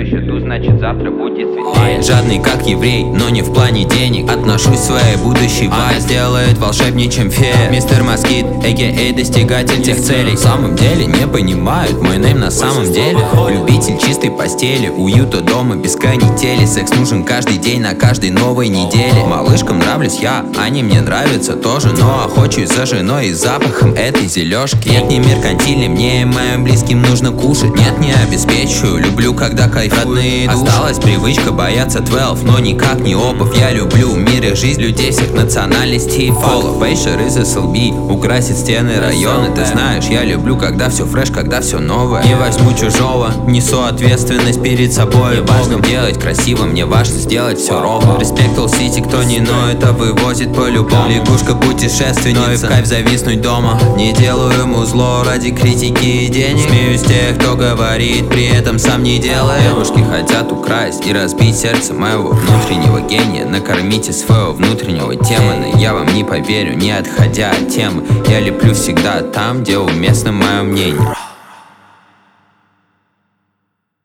еще тут, значит завтра будет светлее. Жадный как еврей, но не в плане денег. Отношусь к своей будущей вайб. Она сделает волшебнее, чем фея. Мистер Москит, а.к.а. достигатель тех целей. В самом деле не понимают мой нейм на самом деле. Любитель чистой постели, уюта дома без канители. Секс нужен каждый день на каждой новой неделе. Малышкам нравлюсь я, они мне нравятся тоже. Но охочусь за женой и запахом этой зелёшки. Нет, не меркантильный, мне и моим близким нужно кушать. Нет, не обеспечиваю, люблю, когда кайфуют. Осталась привычка бояться 12, но никак не обувь. Я люблю мир и жизнь людей всех национальностей. Follow Пейшер из SLB украсит стены района. Ты знаешь, я люблю, когда все фреш, когда все новое. Не возьму чужого, несу ответственность перед собой. Мне важно делать красиво, мне важно сделать все ровно. Респект All City, кто не ноет, а вывозит по-любому. Лягушка путешественница, но и в кайф зависнуть дома. Не делаю ему зло ради критики и денег. Смеюсь тех, кто говорит, при этом сам не делает. Девушки хотят украсть и разбить сердце моего внутреннего гения. Накормите своего внутреннего демона. Я вам не поверю, не отходя от темы. Я леплю всегда там, где уместно мое мнение.